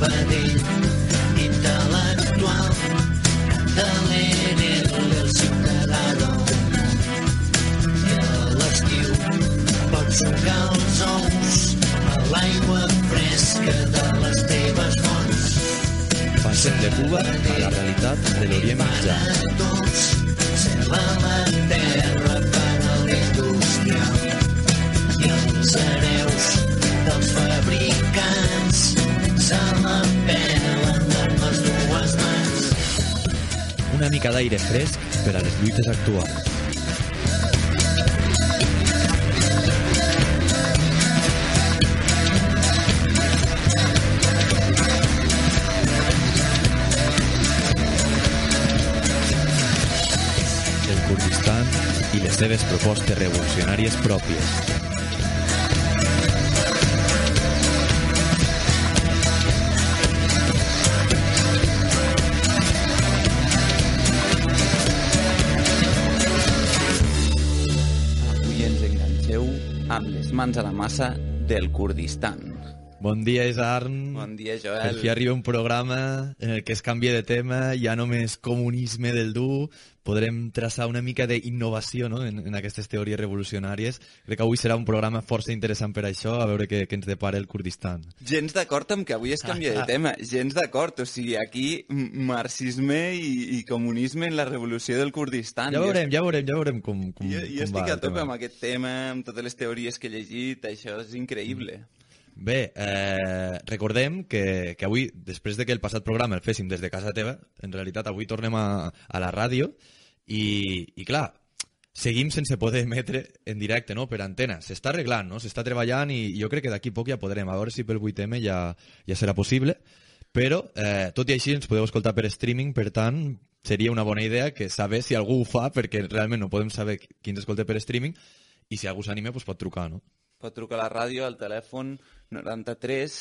vedell, intel·lectual, de l'ENL, el ciutadà del món. I a l'estiu pots sucar els ous a l'aigua fresca de les teves fonts. Passem de Cuba a la realitat de l'Orient Mitjà. Cel a la terra per a l'industrial i els hereus dels fabricants se la pelen amb les dues mans. Una mica d'aire fresc per a les lluites actuals. El Kurdistan i les seves propostes revolucionàries pròpies. Avui ens enganxeu amb les mans a la massa del Kurdistan. Bon dia, Isarn. Bon dia, Joel. Per fi arriba un programa en el que es canvia de tema, ja només comunisme del dur, podrem traçar una mica d'innovació, no?, en aquestes teories revolucionàries. Crec que avui serà un programa força interessant per això, a veure què ens depara el Kurdistan. Gens d'acord amb que avui es canvia de tema, gens d'acord. O sigui, aquí marxisme i comunisme en la revolució del Kurdistan. Ja veurem com Jo estic va a el tope tema. amb aquest tema, amb totes les teories que he llegit, això és increïble. Bé, recordem que avui, després de que el passat programa el féssim des de casa teva, en realitat avui tornem a la ràdio i clar, seguim sense poder emetre en directe, no?, per antena. S'està arreglant, no?, s'està treballant i jo crec que d'aquí poc ja podrem, a veure si pel 8M ja serà possible, però tot i així ens podeu escoltar per streaming, per tant seria una bona idea que saber si algú ho fa, perquè realment no podem saber qui ens escolta per streaming, i si algú s'anima doncs pot trucar, no? Pot trucar a la ràdio al telèfon 93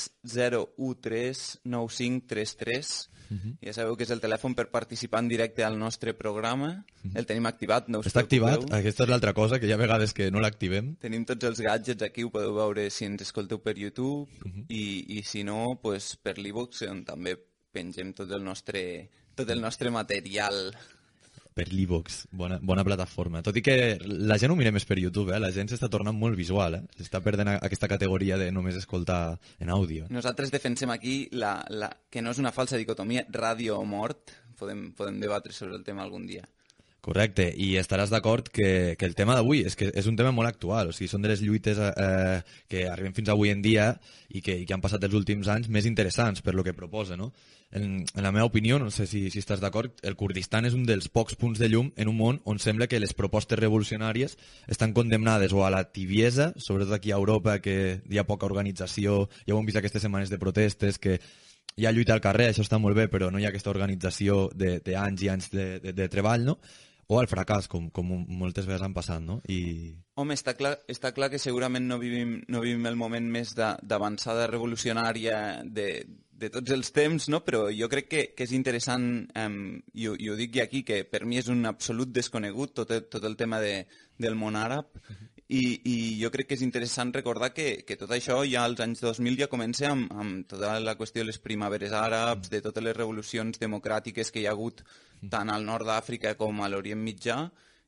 013 9533. Ja sabeu que és el telèfon per participar en directe al nostre programa. El tenim activat, no us Està activat, preocupeu. aquesta és l'altra cosa, que hi ha vegades que no l'activem. Tenim tots els gadgets aquí, ho podeu veure si ens escolteu per YouTube i si no, pues, per l'e-box, on també pengem tot el nostre material. Per l'e-box, bona plataforma. Tot i que la gent ho mira més per YouTube, la gent s'està tornant molt visual, s'està perdent aquesta categoria de només escoltar en àudio. Nosaltres defensem aquí que no és una falsa dicotomia ràdio o mort. Podem debatre sobre el tema algun dia. Correcte, i estaràs d'acord que el tema d'avui és que és un tema molt actual, o sigui, són de les lluites que arriben fins avui en dia i que han passat els últims anys més interessants per lo que proposa, no? En la meva opinió, no sé si estàs d'acord, el Kurdistan és un dels pocs punts de llum en un món on sembla que les propostes revolucionàries estan condemnades o a la tibiesa, sobretot aquí a Europa, que hi ha poca organització, ja ho hem vist aquestes setmanes de protestes, que hi ha lluita al carrer, això està molt bé, però no hi ha aquesta organització d'anys i anys de treball, no? O al fracàs, com moltes vegades han passat, no? Home, està clar que segurament no vivim el moment més d'avançada revolucionària de tots els temps, no? Però jo crec que és interessant, i ho dic ja aquí, que per mi és un absolut desconegut tot el tema del món àrab, i jo crec que és interessant recordar que tot això ja als anys 2000 ja comença amb tota la qüestió de les primaveres àrabs, de totes les revolucions democràtiques que hi ha hagut tant al nord d'Àfrica com a l'Orient Mitjà,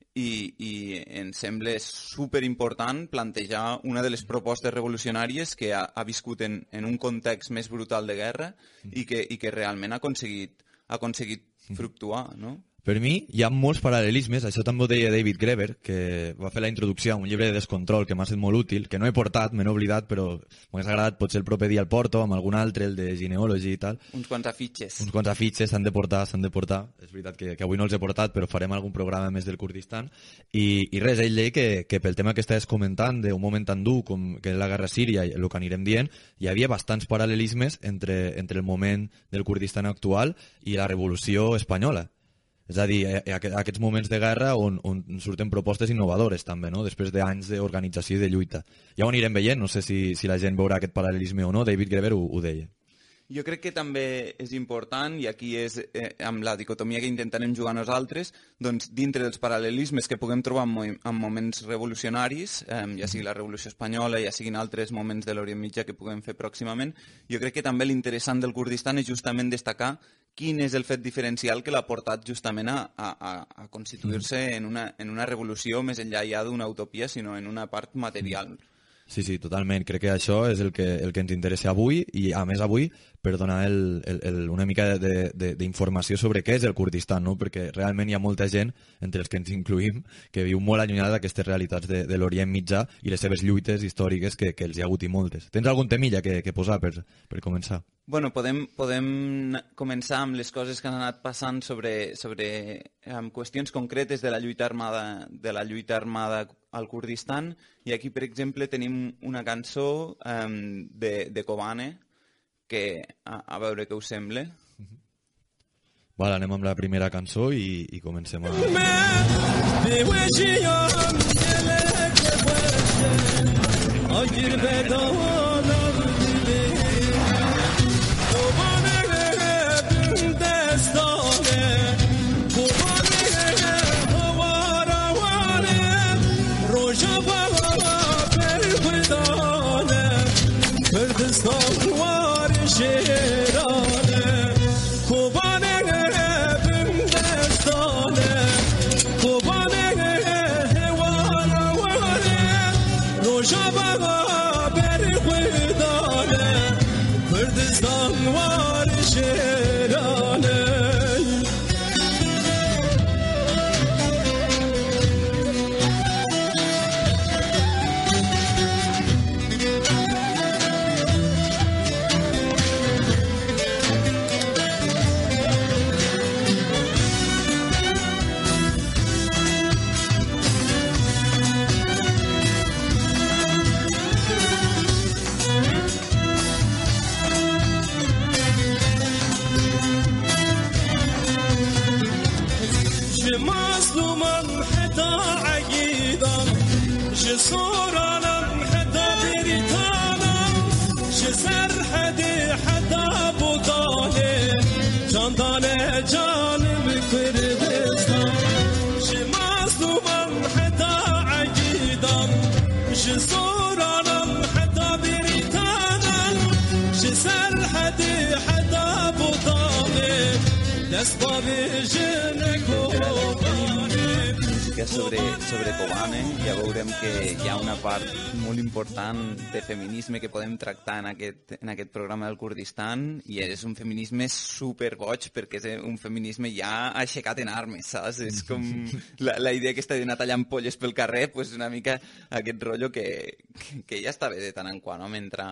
i em sembla superimportant plantejar una de les propostes revolucionàries que ha viscut en un context més brutal de guerra i que realment ha aconseguit fructuar, no? Per mi hi ha molts paral·lelismes, això també ho deia David Graeber, que va fer la introducció a un llibre de descontrol que m'ha estat molt útil, que no he portat, me n'he oblidat, però m'hagués agradat, potser el proper dia el porto, amb algun altre, el de Genealogy i tal. Uns quants afitxes. Uns quants afitxes s'han de portar. És veritat que avui no els he portat, però farem algun programa més del Kurdistan. I res, ell deia que pel tema que estàs comentant, d'un moment tan dur com que és la guerra síria, el que anirem dient, hi havia bastants paral·lelismes entre el moment del Kurdistan actual i la revolució espanyola. És a dir, aquests moments de guerra on surten propostes innovadores també, no? Després d'anys d'organització i de lluita. Ja ho anirem veient, no sé si la gent veurà aquest paral·lelisme o no, David Graeber ho deia. Jo crec que també és important, i aquí és amb la dicotomia que intentarem jugar nosaltres, doncs dintre dels paral·lelismes que puguem trobar en moments revolucionaris, ja sigui la Revolució Espanyola, ja siguin altres moments de l'Orient Mitjà que puguem fer pròximament, jo crec que també l'interessant del Kurdistan és justament destacar quin és el fet diferencial que l'ha portat justament a constituir-se en una revolució més enllà ja d'una utopia, sinó en una part material. Sí, totalment. Crec que això és el que ens interessa avui, i a més avui per donar una mica d'informació sobre què és el Kurdistan, no? Perquè realment hi ha molta gent, entre els que ens incluïm, que viu molt allunyada d'aquestes realitats de l'Orient Mitjà i les seves lluites històriques, que els hi ha hagut i moltes. Tens algun temilla que posar per començar? Bueno, podem començar amb les coses que han anat passant sobre qüestions concretes de la lluita armada al Kurdistan, i aquí, per exemple, tenim una cançó de Kobane, que a veure què us sembla. Vale, anem amb la primera cançó i comencem a... Sobre Kobane ja veurem que hi ha una part molt important de feminisme que podem tractar en aquest programa del Kurdistan, i és un feminisme superboig, perquè és un feminisme ja aixecat en armes, saps? És com la idea aquesta d'anar tallant polles pel carrer, pues una mica aquest rotllo que ja està bé de tant en quant, no? Mentre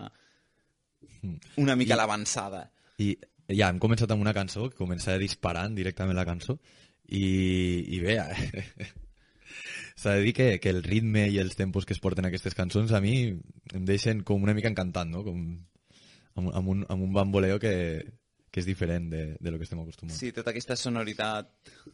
una mica l'avançada. I ja hem començat amb una cançó, que comença disparant directament la cançó, i bé, s'ha de dir que el ritme i els tempos que es porten aquestes cançons a mi em deixen com una mica encantant, no? Com amb un bamboleo que és diferent de lo que estem acostumats. Sí, tota aquesta sonoritat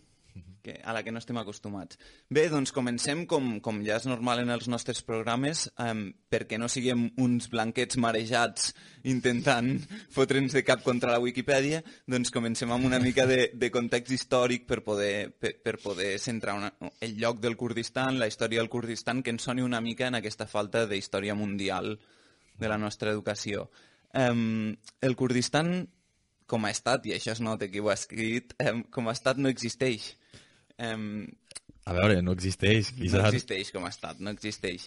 a la que no estem acostumats. Bé, doncs comencem, com ja és normal en els nostres programes, perquè no siguem uns blanquets marejats intentant fotre'ns de cap contra la Wikipedia, doncs comencem amb una mica de context històric per poder centrar el lloc del Kurdistan, la història del Kurdistan, que ens soni una mica en aquesta falta de història mundial de la nostra educació. El Kurdistan, com a estat, i això es nota qui ho ha escrit, com a estat no existeix. A veure, no existeix. No existeix com a estat, no existeix.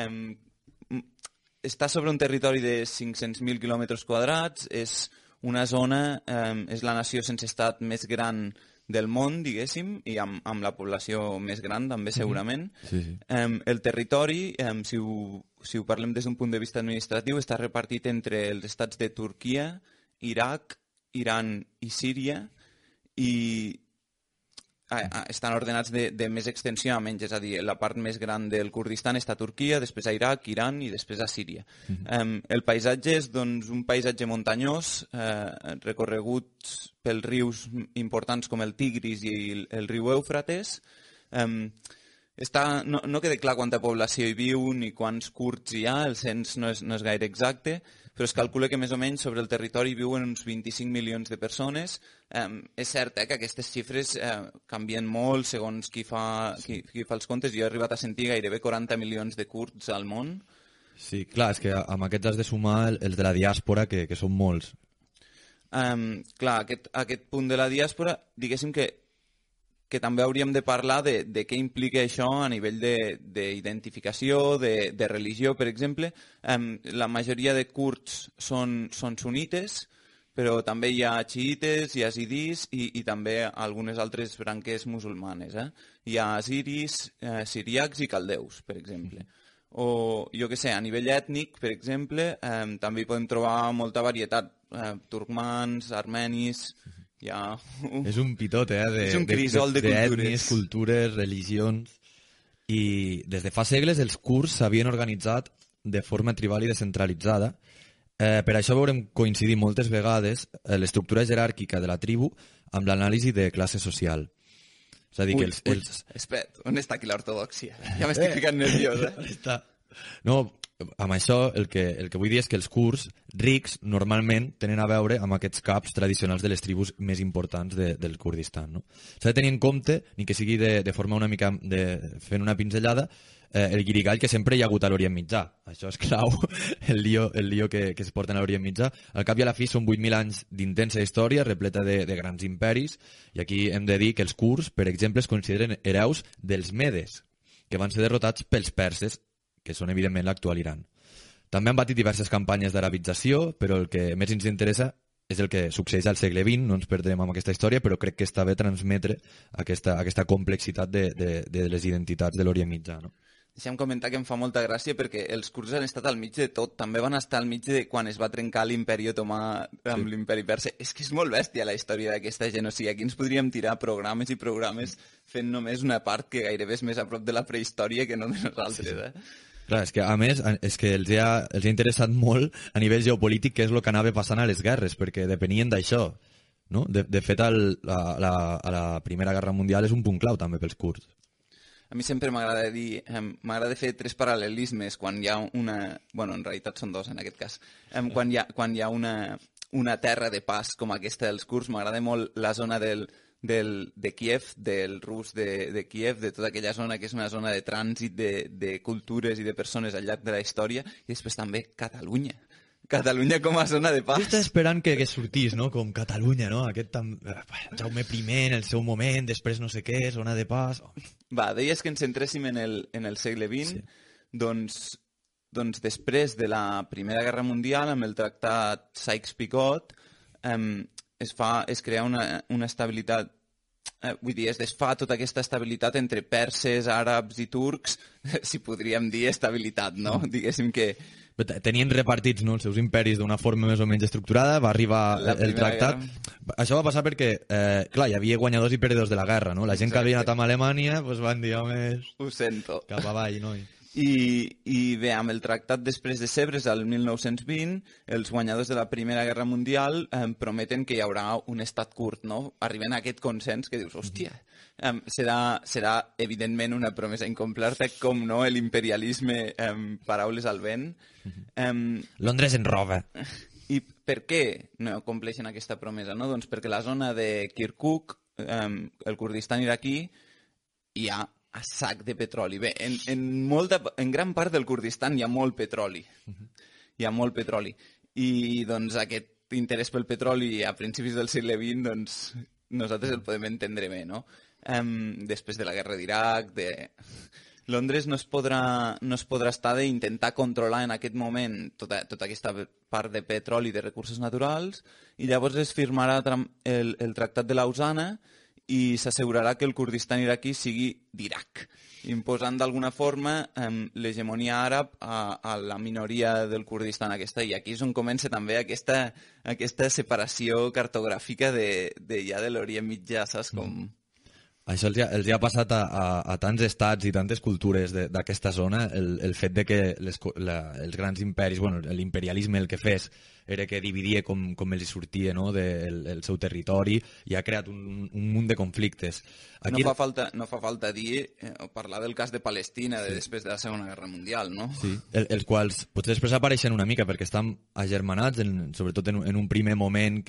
Està sobre un territori de 500.000 quilòmetres quadrats, és una zona, és la nació sense estat més gran del món, diguéssim, i amb la població més gran també segurament. Sí. El territori, si ho parlem des d'un punt de vista administratiu, està repartit entre els estats de Turquia, Iraq, Iran i Síria, i estan ordenats de més extensió a menys, és a dir, la part més gran del Kurdistan està a Turquia, després a Iraq, Iran i després a Síria. El paisatge és un paisatge muntanyós, recorregut pels rius importants com el Tigris i el riu Eufrates. No queda clar quanta població hi viu ni quants kurds hi ha, el cens no és gaire exacte, però es calcula que més o menys sobre el territori viuen uns 25 milions de persones. És cert que aquestes xifres canvien molt segons qui fa els comptes. Jo he arribat a sentir gairebé 40 milions de kurds al món. Sí, clar, és que amb aquests has de sumar els de la diàspora, que són molts. Clar, aquest punt de la diàspora, diguéssim que també hauríem de parlar de què implica això a nivell d'identificació, de religió, per exemple. La majoria de kurds són sunites, però també hi ha xiites, yazidis i també algunes altres branques musulmanes. Hi ha assiris, siriacs i caldeus, per exemple. O, jo què sé, a nivell ètnic, per exemple, també hi podem trobar molta varietat. Turcmans, armenis... Ja. És un pitot, és un crisol de d'ètnies, cultures, religions... I des de fa segles els kurds s'havien organitzat de forma tribal i descentralitzada. Per això veurem coincidir moltes vegades l'estructura jeràrquica de la tribu amb l'anàlisi de classe social. És a dir, que Espera, on està aquí l'ortodoxia? Ja m'estic ficant nerviós, No, amb això el que vull dir és que els kurds rics normalment tenen a veure amb aquests caps tradicionals de les tribus més importants del Kurdistan. No? S'ha de tenir en compte, ni que sigui de forma una mica fent una pinzellada, el guirigall que sempre hi ha hagut a l'Orient Mitjà. Això és clau, el lío que es porten a l'Orient Mitjà. Al cap i a la fi són 8.000 anys d'intensa història, repleta de grans imperis, i aquí hem de dir que els kurds, per exemple, es consideren hereus dels medes, que van ser derrotats pels perses, que són evidentment l'actual Iran. També han batit diverses campanyes d'arabització, però el que més ens interessa és el que succeeix al segle XX, no ens perdrem amb aquesta història, però crec que està bé transmetre aquesta complexitat de les identitats de l'Orient Mitjà. No? Deixa'm comentar que em fa molta gràcia perquè els kurds han estat al mig de tot. També van estar al mig de quan es va trencar l'imperi otomà amb l'imperi persa. És que és molt bèstia la història d'aquesta gent. O sigui, aquí ens podríem tirar programes i programes fent només una part que gairebé és més a prop de la prehistòria que no de nosaltres. Clar, és que a més és que els ha interessat molt a nivell geopolític què és el que anava passant a les guerres, perquè depenien d'això. No? De fet, a la Primera Guerra Mundial és un punt clau també pels kurds. A mi sempre m'agrada fer tres paral·lelismes quan hi ha una... Bueno, en realitat són dos en aquest cas. Quan hi ha una terra de pas com aquesta dels kurds, m'agrada molt la zona de Kiev, del rus de Kiev, de tota aquella zona que és una zona de trànsit de cultures i de persones al llarg de la història, i després també Catalunya. Catalunya com a zona de pas. Jo estava esperant que sortís, no? Com Catalunya, no? Aquest Jaume I en el seu moment, després no sé què, zona de pas... Va, deies que ens centréssim en el segle XX, sí. Doncs després de la Primera Guerra Mundial, amb el tractat Sykes-Picot, es crea una estabilitat, vull dir, es desfà tota aquesta estabilitat entre perses, àrabs i turcs, si podríem dir estabilitat, no? Diguéssim que... Tenien repartits, no, els seus imperis d'una forma més o menys estructurada, va arribar el tractat... Guerra. Això va passar perquè, clar, hi havia guanyadors i perdedors de la guerra, no? La gent que havia anat amb Alemanya van dir, home... Ho sento. Cap avall, no? I bé, amb el tractat després de Sèvres, el 1920, els guanyadors de la Primera Guerra Mundial prometen que hi haurà un estat kurd, no? Arriben a aquest consens que dius, hòstia, serà evidentment una promesa incomplerta, com no, l'imperialisme, paraules al vent. Londres en roba. I per què no compleixen aquesta promesa? No? Doncs perquè la zona de Kirkuk, el Kurdistan iraquí, hi ha a sac de petroli. Bé, en gran part del Kurdistan hi ha molt petroli. Hi ha molt petroli. I doncs aquest interès pel petroli a principis del segle XX, doncs nosaltres el podem entendre bé, no? Després de la guerra d'Iraq, Londres no es podrà estar d'intentar controlar en aquest moment tota aquesta part de petroli i de recursos naturals, i llavors es firmarà el Tractat de Lausana i s'assegurarà que el Kurdistan iraquí sigui d'Iraq, imposant d'alguna forma l'hegemonia àrab a la minoria del Kurdistan aquesta. I aquí és on comença també aquesta separació cartogràfica ja de l'Orient Mitjà, saps com... Això els ha passat a tants estats i tantes cultures d'aquesta zona, el fet de que els grans imperis, bueno, l'imperialisme el que fes era que dividia com els sortia, no?, del seu territori, i ha creat un munt de conflictes. Aquí... No fa falta dir o parlar del cas de Palestina després de la Segona Guerra Mundial, no? Sí, els quals potser després apareixen una mica perquè estan agermanats, sobretot en un primer moment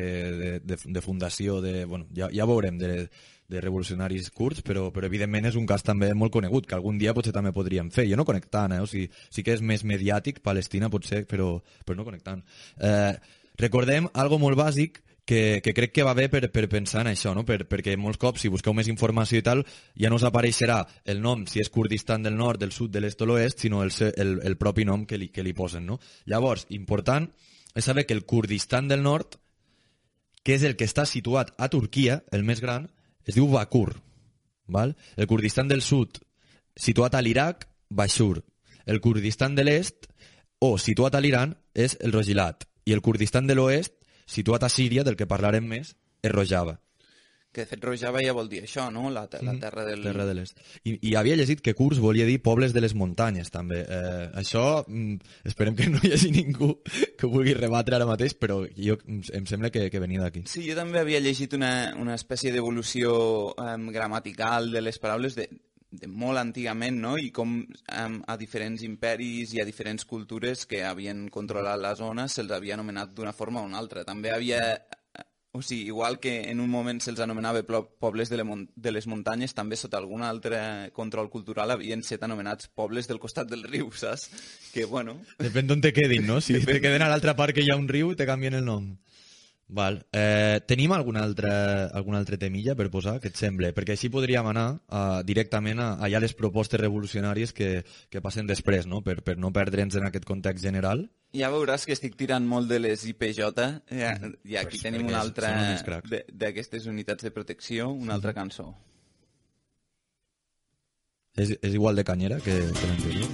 de fundació, bueno, ja veurem, de revolucionaris kurds, però evidentment és un cas també molt conegut, que algun dia potser també podríem fer. Jo no conec tant, o sigui, sí que és més mediàtic Palestina potser, però no conec tant. Recordem algo molt bàsic que crec que va bé per pensar en això, no? Perquè molts cops, si busqueu més informació i tal, ja no us apareixerà el nom, si és Kurdistan del nord, del sud, de l'est o l'oest, sinó el propi nom que li posen, no? Llavors, important és saber que el Kurdistan del nord, que és el que està situat a Turquia, el més gran, es diu Bakur, val? El Kurdistan del sud, situat a l'Iraq, Bashur. El Kurdistan de l'est, o situat a l'Iran, és el Rojilat. I el Kurdistan de l'oest, situat a Síria, del que parlarem més, és Rojava. Que de fet Rojava ja vol dir això, no? La terra del... Terra de l'est. I havia llegit que Kurds volia dir pobles de les muntanyes, també. Això, esperem que no hi hagi ningú que ho vulgui rebatre ara mateix, però em sembla que venia d'aquí. Sí, jo també havia llegit una espècie d'evolució gramatical de les paraules de molt antigament, no? I com a diferents imperis i a diferents cultures que havien controlat la zona se'ls havia anomenat d'una forma o una altra. També havia... O sigui, igual que en un moment se'ls anomenava pobles de les muntanyes, també sota algun altre control cultural havien estat anomenats pobles del costat del riu, saps? Que, bueno... Depèn d'on te quedin, no? Si te queden a l'altra part que hi ha un riu, te canvien el nom. Val. Tenim algun altre temilla per posar, que et sembla? Perquè així podríem anar directament a allà les propostes revolucionàries que passen després, no? Per no perdre'ns en aquest context general. Ja veuràs que estic tirant molt de les IPJ i aquí tenim una altra d'aquestes unitats de protecció, una altra cançó. És igual de canyera que l'anterior.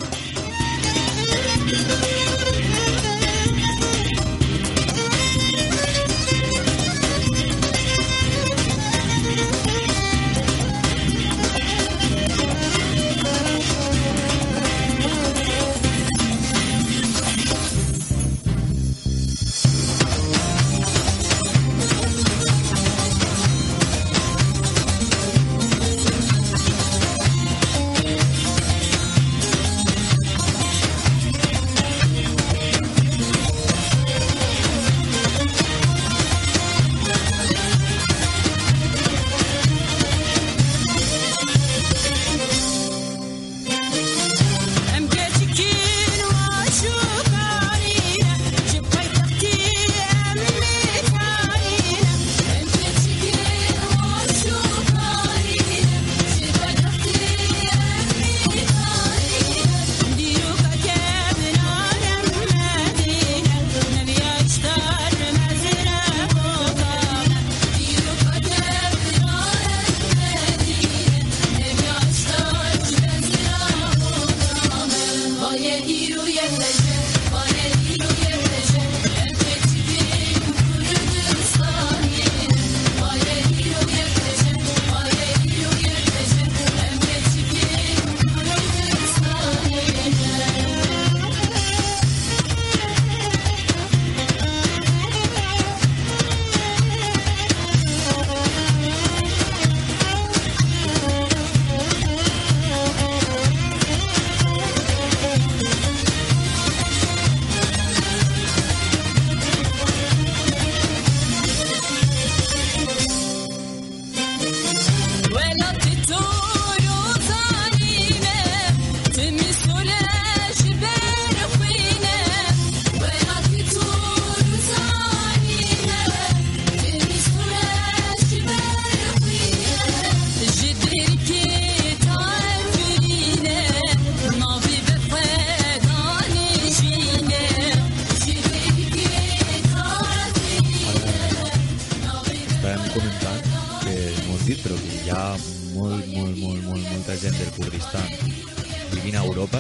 molta gent del Kurdistan vivint a Europa,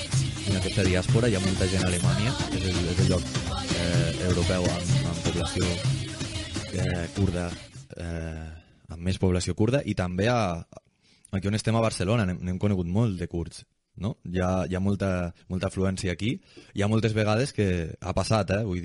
en aquesta diàspora hi ha molta gent a Alemanya, és el lloc europeu amb població kurda, amb més població kurda, i també aquí on estem a Barcelona n'hem conegut molt de kurds, no? Hi ha molta afluència aquí, hi ha moltes vegades que ha passat, vull dir,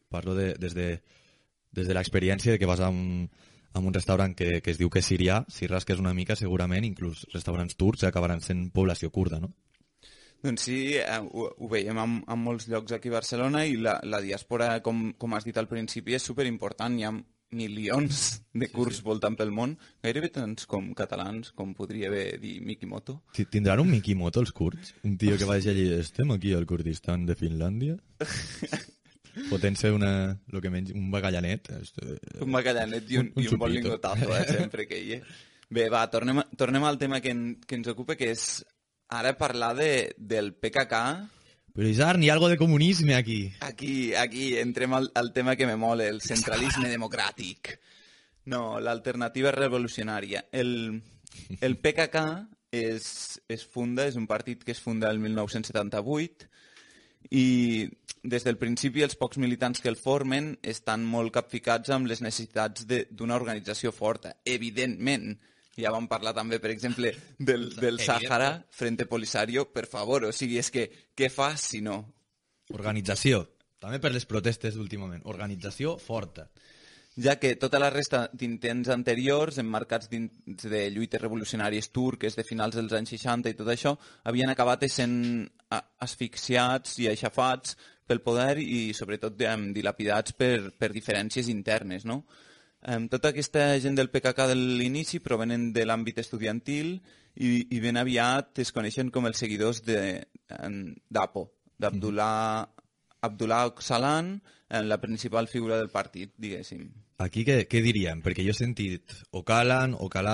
parlo des de l'experiència de que vas a un restaurant que es diu que és sirià, si rasques una mica segurament inclús restaurants turcs acabaran sent població kurda, no? Doncs sí, ho veiem en molts llocs aquí a Barcelona i la diàspora, com has dit al principi, és superimportant. Hi ha milions de kurds voltant pel món, gairebé tants com catalans, com podria haver dir Mikimoto. Tindran un Mikimoto els kurds? Un tio que vagi allí, estem aquí al Kurdistan de Finlàndia? Fotent-se un bagallanet. Un bagallanet i un bon lingotazo, sempre que hi és. Bé, va, tornem al tema que ens ocupa, que és ara parlar del PKK. Però Isar, hi ha algo de comunisme aquí. Aquí entrem al tema que me mole, el centralisme democràtic. No, l'alternativa revolucionària. El PKK és un partit que es funda el 1978 i des del principi els pocs militants que el formen estan molt capficats amb les necessitats d'una organització forta. Evidentment, ja vam parlar també, per exemple, del Sàhara, Frente Polisario, per favor, o sigui, és que què fas si no? Organització, també per les protestes d'últimament, organització forta. Ja que tota la resta d'intents anteriors, emmarcats dins de lluites revolucionàries turques de finals dels anys 60 i tot això, havien acabat sent asfixiats i aixafats pel poder i sobretot dilapidats per diferències internes, no? Tota aquesta gent del PKK de l'inici provenen de l'àmbit estudiantil i ben aviat es coneixen com els seguidors d'Apo, d'Abdullah Öcalan, la principal figura del partit, diguéssim. Aquí què diríem? Perquè jo he sentit Öcalan,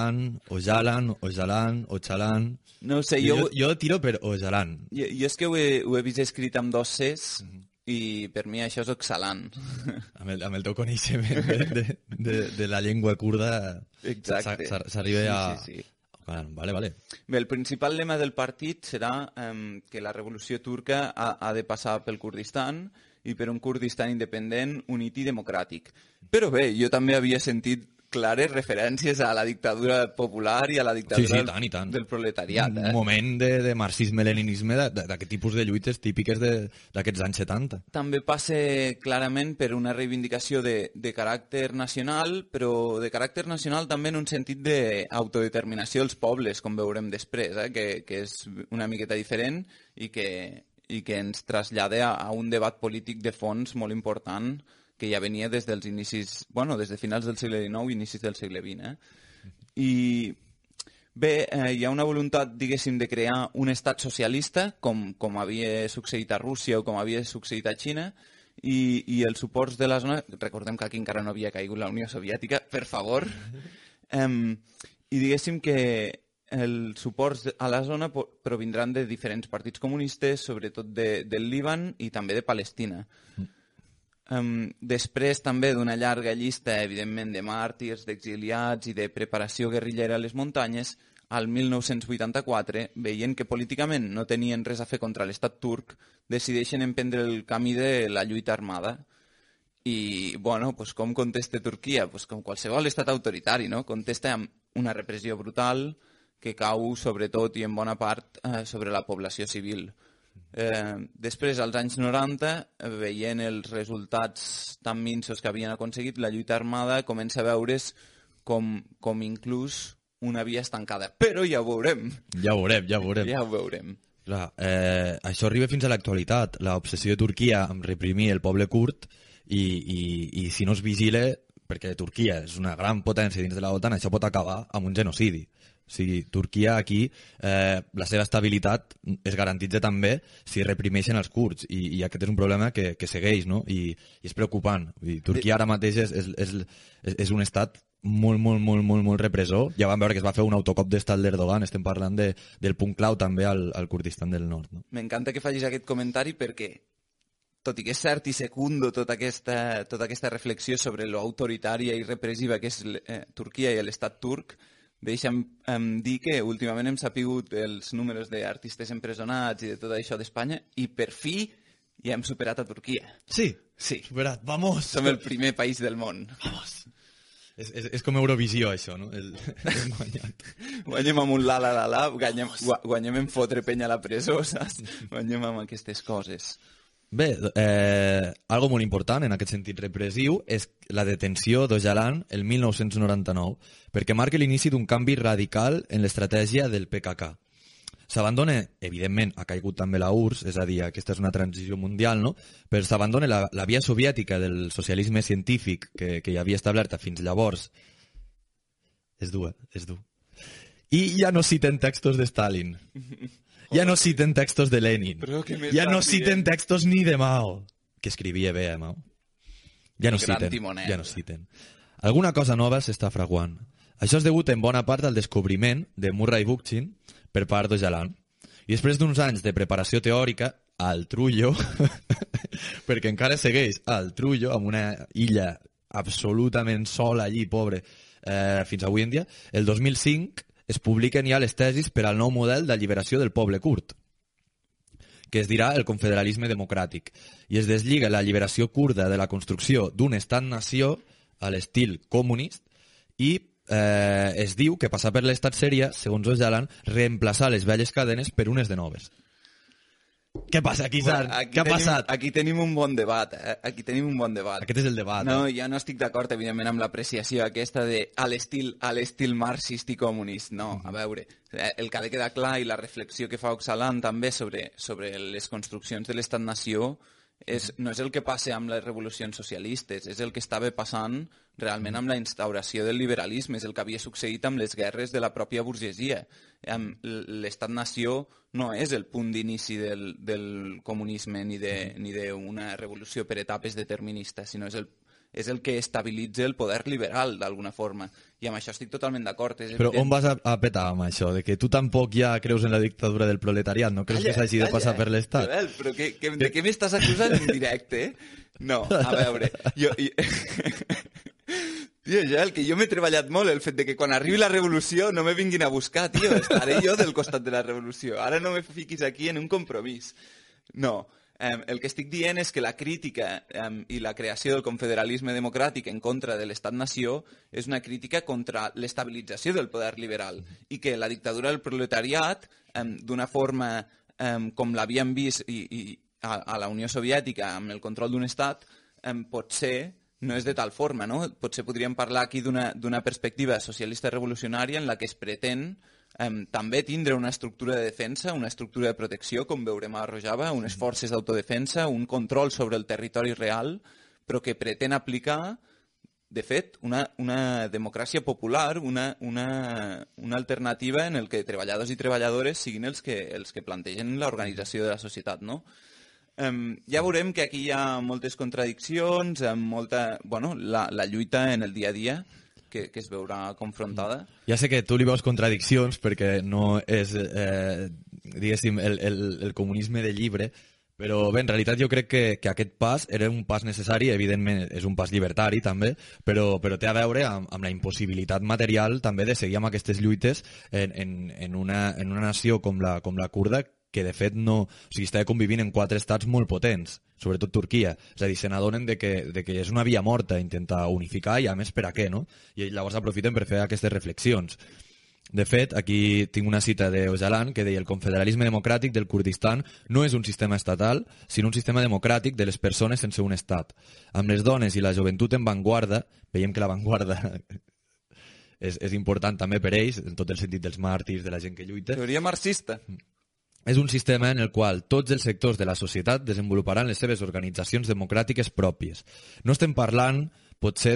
Öcalan... No sé, jo tiro per Öcalan. Jo és que ho he vist escrit amb dos Cs, i per mi això és Öcalan. Amb el teu coneixement de la llengua kurda s'arriba a... Sí. Vale. Bé, el principal lema del partit serà que la revolució turca ha de passar pel Kurdistan i per un Kurdistan independent, unit i democràtic. Però bé, jo també havia sentit clares referències a la dictadura popular i a la dictadura tant. del proletariat. Un moment de marxisme-leninisme d'aquest tipus de lluites típiques d'aquests anys 70. També passa clarament per una reivindicació de caràcter nacional, però de caràcter nacional també en un sentit d'autodeterminació dels pobles, com veurem després, que és una miqueta diferent i que ens trasllada a un debat polític de fons molt important que ja venia des dels inicis, des de finals del segle XIX i inicis del segle XX. I bé, hi ha una voluntat, diguéssim, de crear un estat socialista, com havia succeït a Rússia o com havia succeït a Xina, i els suports de la zona, recordem que aquí encara no havia caigut la Unió Soviètica, per favor, i diguéssim que els suports a la zona provindran de diferents partits comunistes, sobretot del Líban i també de Palestina. Després també d'una llarga llista, evidentment, de màrtirs, d'exiliats i de preparació guerrillera a les muntanyes, al 1984, veient que políticament no tenien res a fer contra l'estat turc, decideixen emprendre el camí de la lluita armada. I, com contesta Turquia? Com qualsevol estat autoritari, no? Contesta amb una repressió brutal que cau sobretot i en bona part sobre la població civil. Després, als anys 90, veient els resultats tan minsos que havien aconseguit, la lluita armada comença a veure's com inclús una via estancada. Però ja ho veurem. Ja ho veurem. Clar, això arriba fins a l'actualitat. L'obsessió de Turquia amb reprimir el poble kurd i si no es vigila, perquè Turquia és una gran potència dins de la OTAN, això pot acabar amb un genocidi. O sigui, Turquia aquí, la seva estabilitat es garantitza també si reprimeixen els kurds i aquest és un problema que segueix, no? I és preocupant. Turquia ara mateix és un estat molt repressor. Ja vam veure que es va fer un autocop d'estat d'Erdogan, estem parlant del punt clau també al Kurdistan del nord. No? M'encanta que facis aquest comentari perquè, tot i que és cert i secundo tota aquesta reflexió sobre lo autoritària i repressiva que és Turquia i l'estat turc, deixa'm dir que últimament hem sapigut els números d'artistes empresonats i de tot això d'Espanya i per fi ja hem superat a Turquia. Sí, superat, vamos! Som el primer país del món. Vamos! És com Eurovisió, això, no? El guanyat. Guanyem amb un la, guanyem en fotre penya a la presó, saps? Guanyem amb aquestes coses. Bé, algo molt important en aquest sentit repressiu és la detenció d'Öcalan el 1999, perquè marca l'inici d'un canvi radical en l'estratègia del PKK. S'abandona, evidentment, ha caigut també la URSS, és a dir, aquesta és una transició mundial, no? Però s'abandona la via soviètica del socialisme científic que hi havia establerta fins llavors. És dur, és dur. I ja no citen textos de Stalin. Ja no citen textos de Lenin. Ja no citen textos ni de Mao, que escrivia bé, Mao. Ja no citen. Alguna cosa nova s'està fraguant. Això és degut en bona part al descobriment de Murray Bookchin per part d'Öcalan. I després d'uns anys de preparació teòrica, al Trullo, perquè encara segueix al Trullo, amb una illa absolutament sola allí, pobre, fins avui en dia, el 2005 es publiquen ja les tesis per al nou model d'alliberació del poble kurd, que es dirà el confederalisme democràtic, i es deslliga l'alliberació kurda de la construcció d'un estat-nació a l'estil comunist i es diu que passar per l'estat seria, segons Öcalan, reemplaçar les velles cadenes per unes de noves. Què passa aquí, Sar? Què ha passat? Aquí tenim un bon debat. Aquest és el debat. No, jo no estic d'acord, evidentment, amb l'apreciació aquesta de a l'estil marxist i comunist. No, a veure, el que ha de quedar clar i la reflexió que fa Öcalan també sobre les construccions de l'estat-nació no és el que passa amb les revolucions socialistes, és el que estava passant realment amb la instauració del liberalisme, és el que havia succeït amb les guerres de la pròpia burgesia. L'estat-nació no és el punt d'inici del comunisme ni d'una revolució per etapes deterministes, sinó és el que estabilitza el poder liberal, d'alguna forma. I amb això estic totalment d'acord. Però on vas a petar amb això? De que tu tampoc ja creus en la dictadura del proletariat? No creus que s'hagi de passar per l'Estat? Però de què m'estàs acusant en directe? No, a veure... Tio, Joel, que jo m'he treballat molt el fet de que quan arribi la revolució no me vinguin a buscar, tio. Estaré jo del costat de la revolució. Ara no me fiquis aquí en un compromís. No. El que estic dient és que la crítica i la creació del confederalisme democràtic en contra de l'estat-nació és una crítica contra l'estabilització del poder liberal i que la dictadura del proletariat, d'una forma com l'havíem vist a la Unió Soviètica amb el control d'un estat, potser no és de tal forma, no? Potser podríem parlar aquí d'una perspectiva socialista revolucionària en la que es pretén també tindre una estructura de defensa, una estructura de protecció, com veurem a Rojava, unes forces d'autodefensa, un control sobre el territori real, però que pretén aplicar, de fet, una democràcia popular, una alternativa en el que treballadors i treballadores siguin els que plantegen l'organització de la societat, no? Ja veurem que aquí hi ha moltes contradiccions, la lluita en el dia a dia, que es veurà confrontada. Ja sé que tu li veus contradiccions perquè no és, diguéssim, el comunisme de llibre, però bé, en realitat jo crec que aquest pas era un pas necessari, evidentment és un pas llibertari també, però té a veure amb la impossibilitat material també de seguir amb aquestes lluites en una nació com la kurda, que de fet no, o sigui, estava convivint en 4 estats molt potents, sobretot Turquia. És a dir, se n'adonen de que és una via morta intentar unificar i a més per a què, no? I llavors aprofiten per fer aquestes reflexions. De fet, aquí tinc una cita d'Öcalan que deia: el confederalisme democràtic del Kurdistan no és un sistema estatal, sinó un sistema democràtic de les persones sense un estat. Amb les dones i la joventut en vanguarda, veiem que la vanguarda és important també per ells, en tot el sentit dels màrtirs, de la gent que lluita. Teoria marxista. És un sistema en el qual tots els sectors de la societat desenvoluparan les seves organitzacions democràtiques pròpies. No estem parlant, potser,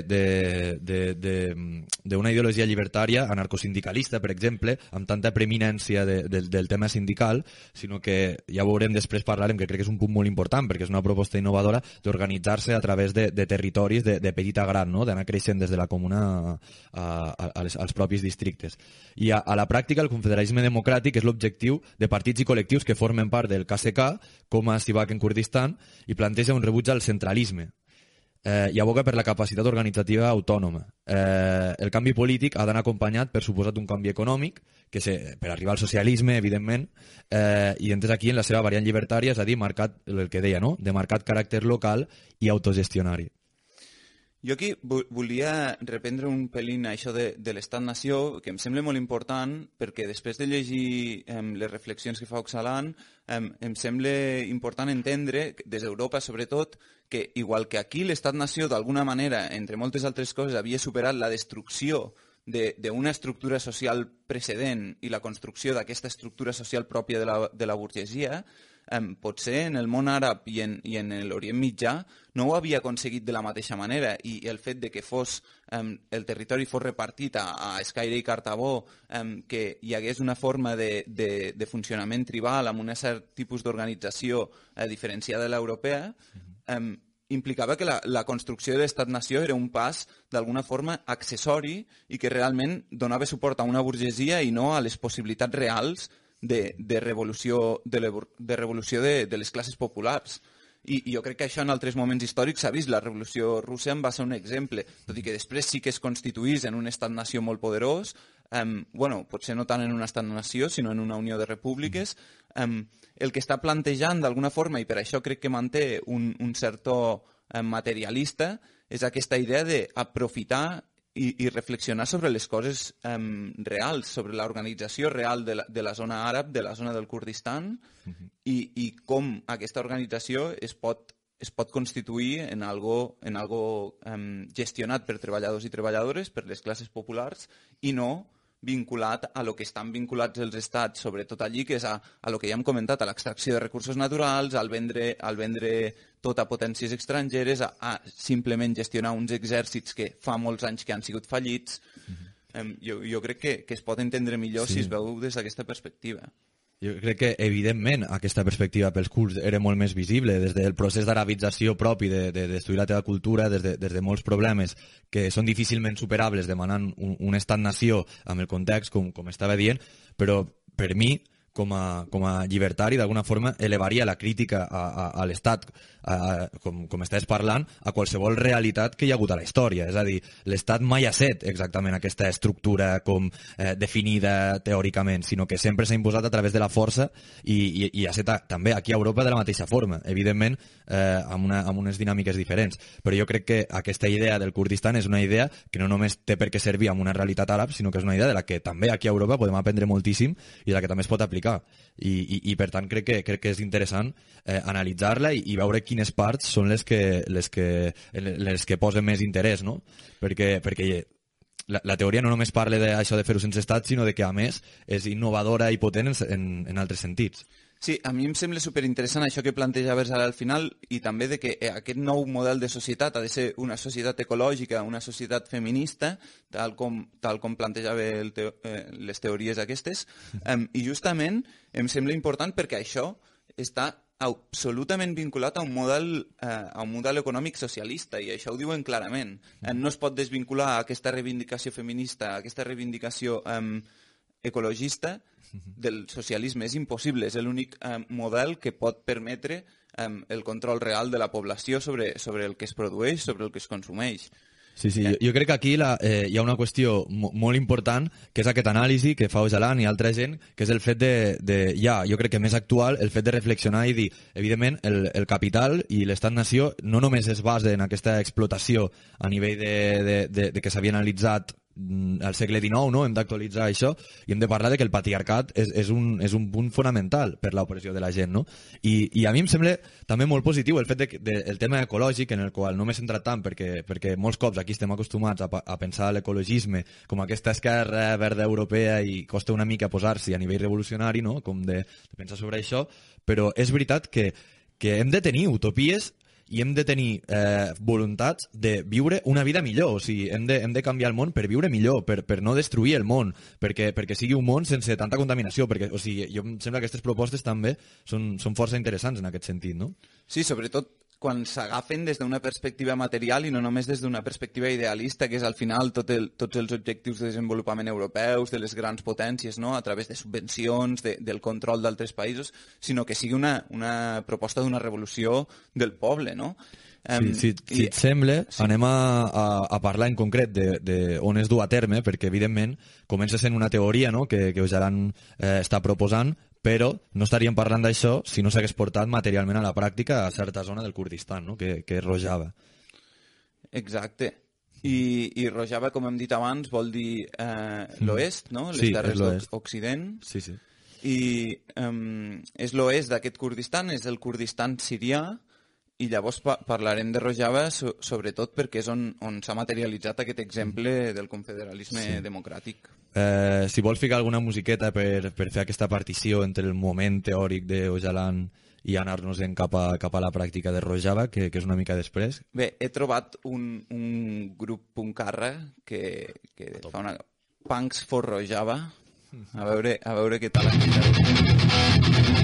d'una ideologia llibertària anarcosindicalista, per exemple, amb tanta preeminència del tema sindical, sinó que ja veurem després parlarem, que crec que és un punt molt important, perquè és una proposta innovadora d'organitzar-se a través de territoris de petit a gran, no? D'anar creixent des de la comuna als propis districtes. I a la pràctica el confederalisme democràtic és l'objectiu de partits i col·lectius que formen part del KCK, com a Sivak en Kurdistan, i planteja un rebuig al centralisme. I aboga per la capacitat organitzativa autònoma. El canvi polític ha d'anar acompanyat, per suposat, un canvi econòmic, que per arribar al socialisme, evidentment, i entès aquí en la seva variant llibertària, és a dir, marcat, el que deia, no? De marcat caràcter local i autogestionari. Jo aquí volia reprendre un pelín això de l'estat-nació, que em sembla molt important, perquè després de llegir les reflexions que fa Oxalan, em sembla important entendre, des d'Europa sobretot, que igual que aquí l'estat-nació d'alguna manera, entre moltes altres coses, havia superat la destrucció d'una estructura social precedent i la construcció d'aquesta estructura social pròpia de la burgesia, potser en el món àrab i en l'Orient Mitjà no ho havia aconseguit de la mateixa manera, i el fet de que el territori fos repartit a Escaire i Cartabó, que hi hagués una forma de funcionament tribal amb un cert tipus d'organització diferenciada de l'europea, implicava que la construcció de l'estat-nació era un pas d'alguna forma accessori i que realment donava suport a una burgesia i no a les possibilitats reals de revolució de les classes populars. I jo crec que això en altres moments històrics s'ha vist. La revolució russa en va ser un exemple, tot i que després sí que es constituís en un estat-nació molt poderós, potser no tant en un estat-nació sinó en una unió de repúbliques. El que està plantejant d'alguna forma, i per això crec que manté un cert to materialista, és aquesta idea d'aprofitar i reflexionar sobre les coses reals, sobre l'organització real de la zona àrab, de la zona del Kurdistan, i com aquesta organització es pot constituir en algo gestionat per treballadors i treballadores, per les classes populars, i no vinculat a lo que estan vinculats els estats, sobretot allí, que és a lo que ja hem comentat, a l'extracció de recursos naturals, al vendre tot a potències estrangeres, a simplement gestionar uns exèrcits que fa molts anys que han sigut fallits. Jo crec que es pot entendre millor si es veu des d'aquesta perspectiva. Jo crec que, evidentment, aquesta perspectiva pels kurds era molt més visible des del procés d'arabització propi, de destruir la teva cultura, des de molts problemes que són difícilment superables demanant un estat-nació amb el context, com estava dient, però per mi, com a llibertari, d'alguna forma, elevaria la crítica a l'Estat, com estàs parlant, a qualsevol realitat que hi ha hagut a la història. És a dir, l'Estat mai ha set exactament aquesta estructura com definida teòricament, sinó que sempre s'ha imposat a través de la força i ha set també aquí a Europa de la mateixa forma, evidentment amb unes dinàmiques diferents. Però jo crec que aquesta idea del Kurdistan és una idea que no només té per què servir amb una realitat àrab, sinó que és una idea de la que també aquí a Europa podem aprendre moltíssim i de la que també es pot aplicar. I per tant crec que és interessant analitzar-la i veure quines parts són les que posen més interès, no? Perquè la teoria no només parla d'això de fer-ho sense estat, sinó de que a més és innovadora i potent en altres sentits. Sí, a mi em sembla superinteressant això que plantejaves ara al final, i també de que aquest nou model de societat ha de ser una societat ecològica, una societat feminista, tal com plantejava les teories aquestes, i justament em sembla important perquè això està absolutament vinculat a un model econòmic socialista, i això ho diuen clarament. No es pot desvincular aquesta reivindicació feminista, aquesta reivindicació ecologista del socialisme. És impossible, és l'únic model que pot permetre el control real de la població sobre el que es produeix, sobre el que es consumeix. Sí, jo crec que aquí hi ha una qüestió molt important, que és aquest anàlisi que fa Ocalan i altra gent, que és el fet jo crec que més actual, el fet de reflexionar i dir, evidentment, el capital i l'estat-nació no només es basa en aquesta explotació a nivell de que s'havia analitzat al segle XIX, no? Hem d'actualitzar això i hem de parlar de que el patriarcat és un punt fonamental per l'opressió de la gent, no? I a mi em sembla també molt positiu el fet del tema ecològic, en el qual no m'he centrat tant perquè molts cops aquí estem acostumats a pensar l'ecologisme com aquesta esquerra verda europea i costa una mica posar-s'hi a nivell revolucionari, no? Com de pensar sobre això, però és veritat que hem de tenir utopies i hem de tenir voluntats de viure una vida millor. O sigui, hem de canviar el món per viure millor, per no destruir el món, perquè sigui un món sense tanta contaminació. O sigui, jo em sembla que aquestes propostes també són força interessants en aquest sentit, no? Sí, sobretot quan s'agafen des d'una perspectiva material i no només des d'una perspectiva idealista, que és al final tots els objectius de desenvolupament europeus, de les grans potències, no? A través de subvencions, del control d'altres països, sinó que sigui una proposta d'una revolució del poble, no? Si et sembla, anem a parlar en concret d'on es du a terme, perquè evidentment comença sent una teoria, no? que Ocalan està proposant, però no estaríem parlant d'això si no s'hagués portat materialment a la pràctica a certa zona del Kurdistan, no? que és Rojava. Exacte. I Rojava, com hem dit abans, vol dir l'oest, no? Les terres d'Occident. Sí, sí. I és l'oest d'aquest Kurdistan, és el Kurdistan sirià, i llavors parlarem de Rojava sobretot perquè és on s'ha materialitzat aquest exemple del confederalisme democràtic. Si vols ficar alguna musiqueta per fer aquesta partició entre el moment teòric d'Öcalan i anar-nos cap a la pràctica de Rojava, que és una mica després. Bé, he trobat un grup puncarra que fa una... Punks for Rojava. A veure què tal escolteu.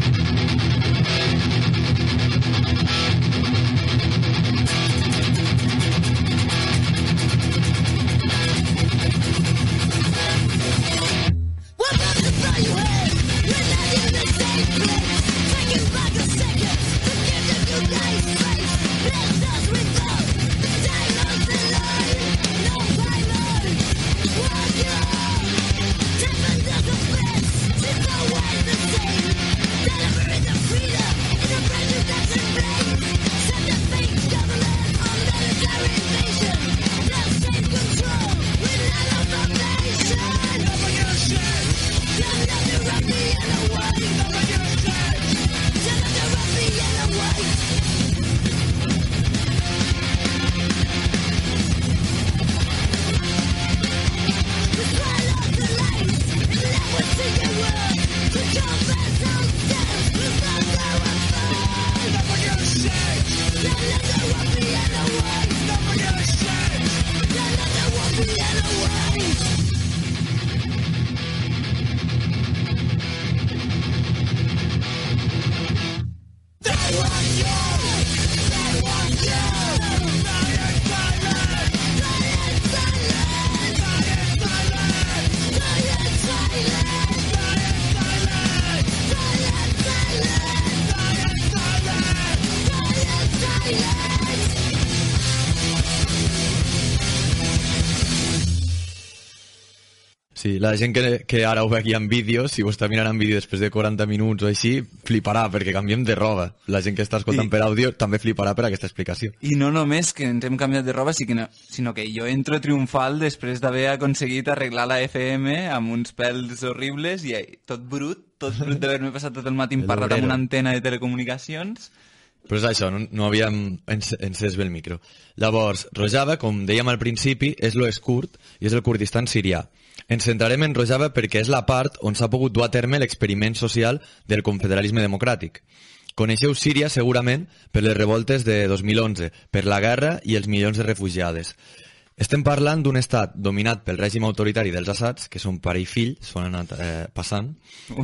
Sí, la gent que ara ho vegi en vídeo, si ho està mirant en vídeo després de 40 minuts o així, fliparà, perquè canviem de roba. La gent que està escoltant per àudio també fliparà per aquesta explicació. I no només que ens hem canviat de roba, sinó que jo entro triomfal després d'haver aconseguit arreglar la FM amb uns pèls horribles i tot brut d'haver-me passat tot el matí emparrat amb una antena de telecomunicacions. Però és això, no havíem encès bé el micro. Llavors, Rojava, com dèiem al principi, és l'oest kurd i és el Kurdistan sirià. Ens centrarem en Rojava perquè és la part on s'ha pogut dur a terme l'experiment social del confederalisme democràtic. Coneixeu Síria segurament per les revoltes de 2011, per la guerra i els milions de refugiades. Estem parlant d'un estat dominat pel règim autoritari dels Assads, que són pare i fill, s'ho han anat passant,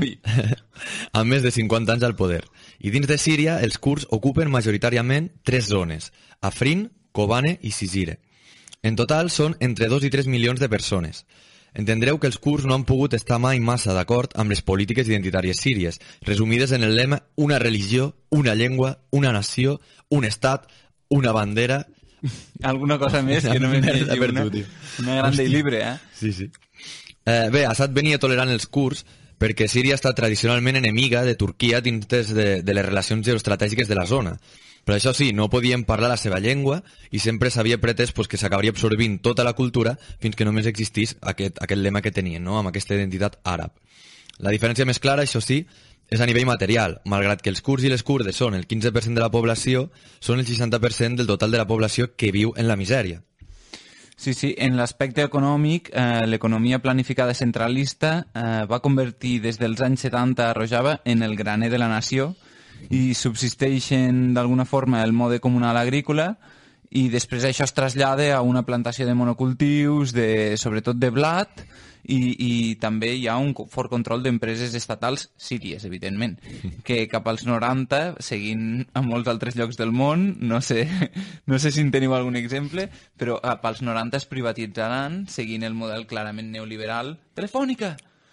amb més de 50 anys al poder. I dins de Síria, els kurds ocupen majoritàriament 3 zones, Afrin, Kobane i Cizre. En total són entre 2 i 3 milions de persones. Entendreu que els kurds no han pogut estar mai massa d'acord amb les polítiques identitàries síries, resumides en el lema una religió, una llengua, una nació, un estat, una bandera... Alguna cosa més que no m'he dit. Una gran llei libre, eh? Sí, sí. Bé, Assad venia tolerant els kurds perquè Síria ha estat tradicionalment enemiga de Turquia dins de les relacions geoestratègiques de la zona. Però això sí, no podien parlar la seva llengua i sempre s'havia pretès que s'acabaria absorbint tota la cultura fins que només existís aquest lema que tenien, no? Amb aquesta identitat àrab. La diferència més clara, això sí, és a nivell material. Malgrat que els kurds i les kurdes són el 15% de la població, són el 60% del total de la població que viu en la misèria. Sí, sí, en l'aspecte econòmic, l'economia planificada centralista va convertir des dels anys 70 a Rojava en el graner de la nació i subsisteixen d'alguna forma el mode comunal agrícola i després això es trasllada a una plantació de monocultius, sobretot de blat, i també hi ha un fort control d'empreses estatals síries, evidentment, que cap als 90, seguint a molts altres llocs del món, no sé si en teniu algun exemple, però cap als 90 es privatitzaran seguint el model clarament neoliberal Telefònica.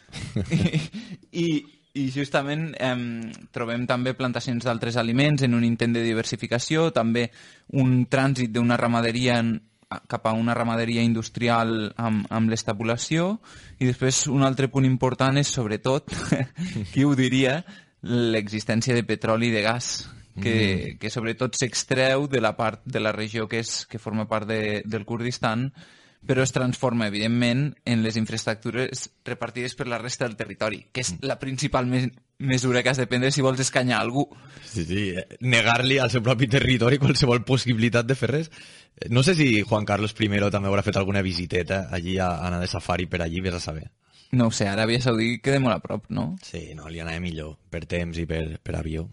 I justament trobem també plantacions d'altres aliments en un intent de diversificació, també un trànsit d'una ramaderia cap a una ramaderia industrial amb l'estabulació, i després un altre punt important és sobretot, qui ho diria, l'existència de petroli i de gas, que sobretot s'extreu de la part de la regió que forma part del Kurdistan, però es transforma, evidentment, en les infraestructures repartides per la resta del territori, que és la principal mesura que has de prendre si vols escanyar algú. Sí, negar-li al seu propi territori qualsevol possibilitat de fer res. No sé si Juan Carlos I també haurà fet alguna visiteta allí a anar de safari per allí, vés a saber. No ho sé, Aràbia Saudí queda molt a prop, no? Sí, no, li anava millor, per temps i per avió.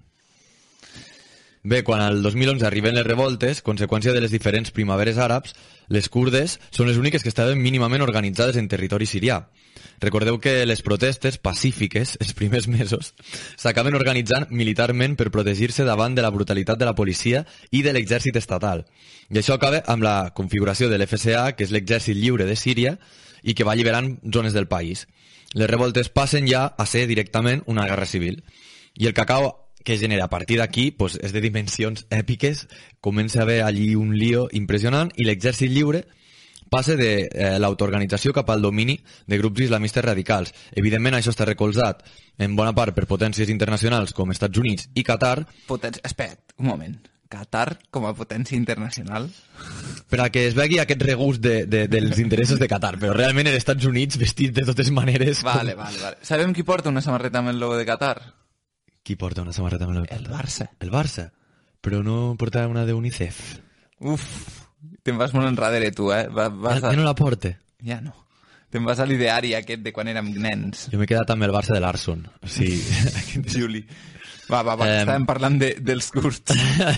Bé, quan al 2011 arriben les revoltes, conseqüència de les diferents primaveres àrabs, les kurdes són les úniques que estaven mínimament organitzades en territori sirià. Recordeu que les protestes pacífiques, els primers mesos, s'acaben organitzant militarment per protegir-se davant de la brutalitat de la policia i de l'exèrcit estatal. I això acaba amb la configuració de l'FSA, que és l'exèrcit lliure de Síria, i que va alliberant zones del país. Les revoltes passen ja a ser directament una guerra civil. I el cacao que genera a partir d'aquí pues, és de dimensions èpiques, comença a haver allí un lío impressionant i l'exèrcit lliure passa de l'autoorganització cap al domini de grups islamistes radicals. Evidentment això està recolzat en bona part per potències internacionals com Estats Units i Qatar. Espera, un moment. Qatar com a potència internacional? Per a que es vegi aquest regust dels interessos de Qatar, però realment els Estats Units vestits de totes maneres... Vale. Sabem qui porta una samarreta amb el logo de Qatar? Qui porta una samarreta amb el logo de Qatar? El Barça. El Barça? Però no porta una de UNICEF? Uf, te'n vas molt enrere tu, eh? Ja no la porta? Ja no. Te'n vas a l'ideari aquest de quan érem nens. Jo m'he quedat amb el Barça de Larson. O sigui... Juli. Va, estàvem parlant dels kurds.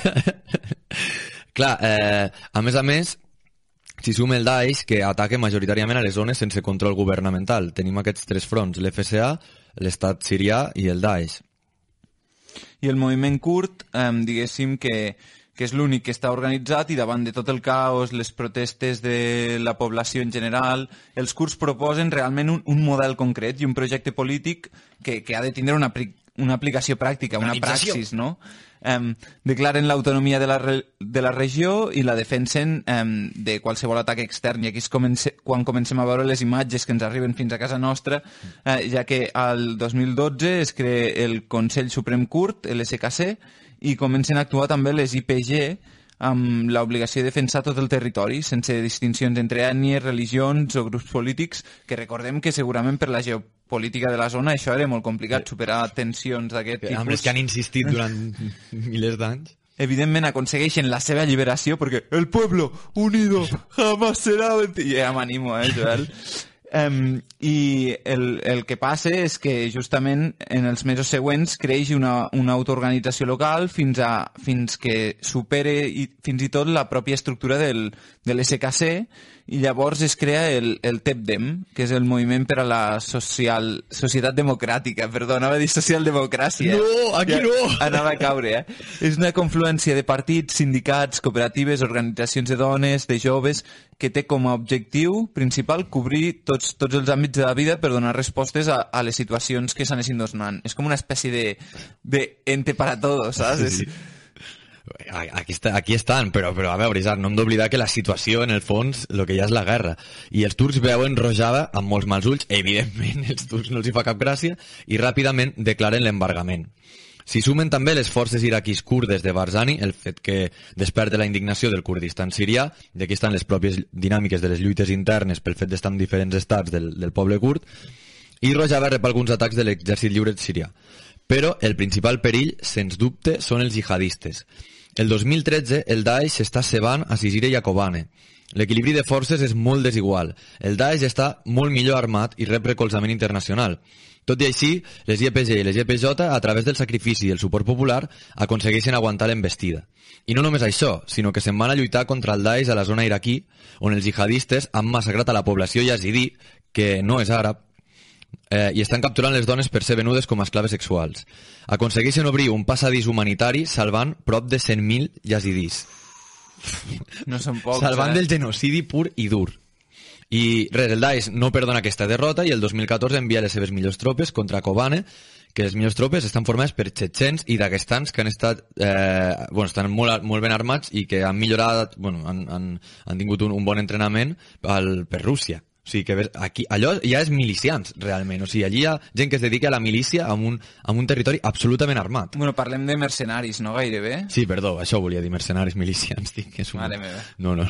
Clar, a més, s'hi suma el Daesh, que ataca majoritàriament a les zones sense control governamental. Tenim aquests tres fronts, l'FSA, l'estat sirià i el Daesh. I el moviment kurd, diguéssim que és l'únic que està organitzat i davant de tot el caos, les protestes de la població en general, els kurds proposen realment un model concret i un projecte polític que ha de tindre una aplicació pràctica, una praxis, no? Declaren l'autonomia de la regió i la defensen de qualsevol atac extern. I aquí és quan comencem a veure les imatges que ens arriben fins a casa nostra, ja que al 2012 es crea el Consell Suprem Kurd, l'SKC, i comencen a actuar també les IPG amb l'obligació de defensar tot el territori, sense distincions entre ètnies, religions o grups polítics, que recordem que segurament per la geopolítica de la zona això era molt complicat, superar tensions d'aquest tipus. Amb les que han insistit durant milers d'anys. Evidentment aconsegueixen la seva alliberació perquè el pueblo unido jamás será vencido. Ja m'animo, Joel. I el que passa és que justament en els mesos següents creix una autoorganització local fins que supere fins i tot la pròpia estructura de l'SKC, i llavors es crea el TEPDEM, que és el Moviment per a la Societat Democràtica. Perdó, anava a dir socialdemocràcia. No, aquí no! Anava a caure, És una confluència de partits, sindicats, cooperatives, organitzacions de dones, de joves, que té com a objectiu principal cobrir tots els àmbits de la vida per donar respostes a les situacions que s'anessin donant. És com una espècie de ente para todos, saps? Sí. Aquí estan, però a veure, Isaac, no hem d'oblidar que la situació, en el fons, el que hi ha és la guerra. I els turcs veuen Rojava amb molts mals ulls, evidentment, els turcs no els hi fa cap gràcia, i ràpidament declaren l'embargament. S'hi sumen també les forces iraquis kurdes de Barzani, el fet que desperta la indignació del Kurdistan sirià, i aquí estan les pròpies dinàmiques de les lluites internes pel fet d'estar en diferents estats del poble kurd, i Rojava rep alguns atacs de l'exèrcit lliure sirià. Però el principal perill, sens dubte, són els jihadistes. El 2013 el Daesh s'està cebant a Cizre i a Kobane. L'equilibri de forces és molt desigual. El Daesh està molt millor armat i rep recolzament internacional. Tot i així, les YPG i les YPJ, a través del sacrifici i el suport popular, aconsegueixen aguantar l'embestida. I no només això, sinó que se'n van a lluitar contra el Daesh a la zona iraquí, on els jihadistes han massacrat a la població yazidí, que no és àrab, i estan capturant les dones per ser venudes com a esclaves sexuals. Aconsegueixen obrir un passadís humanitari salvant prop de 100.000 yazidís. No són pocs, salvant del genocidi pur i dur. I res, el Daesh no perdona aquesta derrota i el 2014 envia les seves millors tropes contra Kobane, que les millors tropes estan formades per txetxens i dagestans que han estat estan molt ben armats i que han millorat, han tingut un bon entrenament per Rússia. O sigui, que aquí, allò ja és milicians, realment. O sigui, allí hi ha gent que es dedica a la milícia en un territori absolutament armat. Bueno, parlem de mercenaris, no gairebé? Sí, perdó, això volia dir mercenaris, milicians. Dic, és Mare meva. No.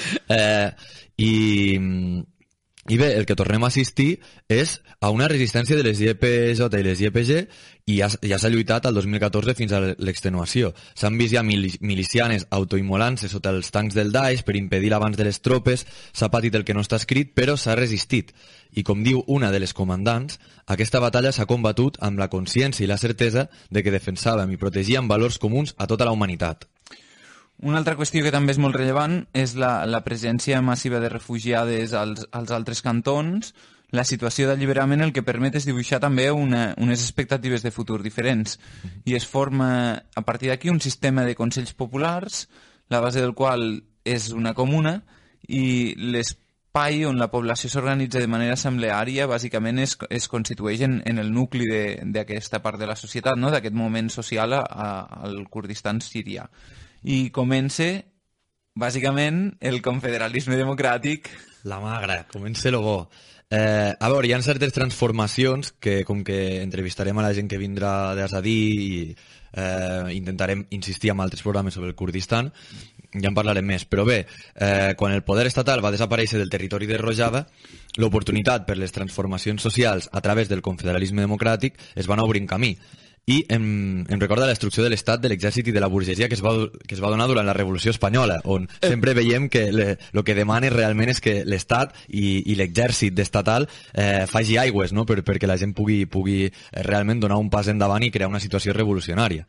I bé, el que tornem a assistir és a una resistència de les YPJ i les YPG i ja s'ha lluitat al 2014 fins a l'extenuació. S'han vist ja milicianes autoimmolant-se sota els tancs del Daesh per impedir l'abans de les tropes, s'ha patit el que no està escrit, però s'ha resistit. I com diu una de les comandants, aquesta batalla s'ha combatut amb la consciència i la certesa de que defensàvem i protegíem valors comuns a tota la humanitat. Una altra qüestió que també és molt rellevant és la presència massiva de refugiades als altres cantons, la situació d'alliberament el que permet és dibuixar també unes expectatives de futur diferents. I es forma a partir d'aquí un sistema de consells populars, la base del qual és una comuna, i l'espai on la població s'organitza de manera assembleària bàsicament es constitueix en el nucli d'aquesta part de la societat, no? D'aquest moment social al Kurdistan sirià. I comença, bàsicament, el confederalisme democràtic. La magra, comença lo bo. A veure, hi ha certes transformacions que, com que entrevistarem a la gent que vindrà d'Azadí i intentarem insistir en altres programes sobre el Kurdistan, ja en parlarem més. Però bé, quan el poder estatal va desaparèixer del territori de Rojava, l'oportunitat per les transformacions socials a través del confederalisme democràtic es va anar obrint camí. I em recorda la destrucció de l'Estat, de l'exèrcit i de la burgesia que es va donar durant la Revolució Espanyola, on sempre veiem que el que demana realment és que l'Estat i l'exèrcit estatal faci aigües, no? perquè la gent pugui realment donar un pas endavant i crear una situació revolucionària.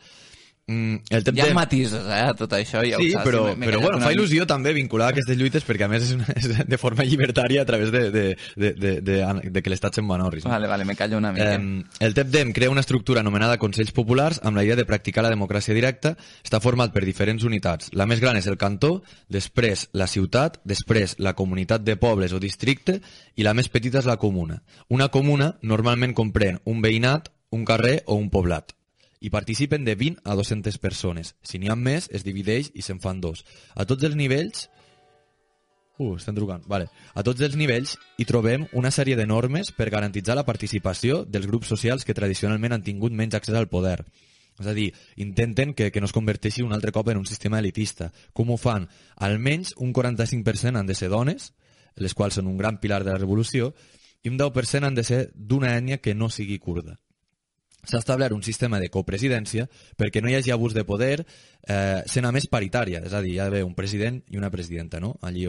Hi ha matisos, a tot això, ja sí, ho saps. però bueno, fa il·lusió també vincular aquestes lluites perquè a més és de forma llibertària a través de que l'Estat se'n vanorris. Vale, me callo una mica. El TEPDEM crea una estructura anomenada Consells Populars amb la idea de practicar la democràcia directa. Està format per diferents unitats. La més gran és el cantó, després la ciutat, després la comunitat de pobles o districte i la més petita és la comuna. Una comuna normalment comprèn un veïnat, un carrer o un poblat. I participen de 20 a 200 persones. Si n'hi ha més, es divideix i se'n fan dos. A tots els nivells... estan trucant. Vale. A tots els nivells hi trobem una sèrie de normes per garantitzar la participació dels grups socials que tradicionalment han tingut menys accés al poder. És a dir, intenten que no es converteixi un altre cop en un sistema elitista. Com ho fan? Almenys un 45% han de ser dones, les quals són un gran pilar de la revolució, i un 10% han de ser d'una ètnia que no sigui kurda. S'ha establert un sistema de copresidència perquè no hi hagi abús de poder, sent a més paritària, és a dir, hi ha d'haver un president i una presidenta, no? Allí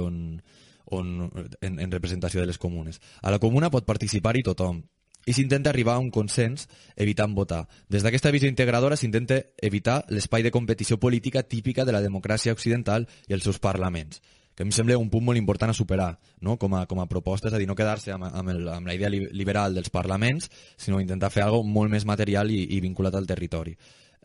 en representació de les comunes. A la comuna pot participar-hi tothom i s'intenta arribar a un consens evitant votar. Des d'aquesta visió integradora s'intenta evitar l'espai de competició política típica de la democràcia occidental i els seus parlaments, que a mi sembla un punt molt important a superar, no? com a proposta, és a dir, no quedar-se amb la idea liberal dels parlaments, sinó intentar fer alguna cosa molt més material i vinculat al territori.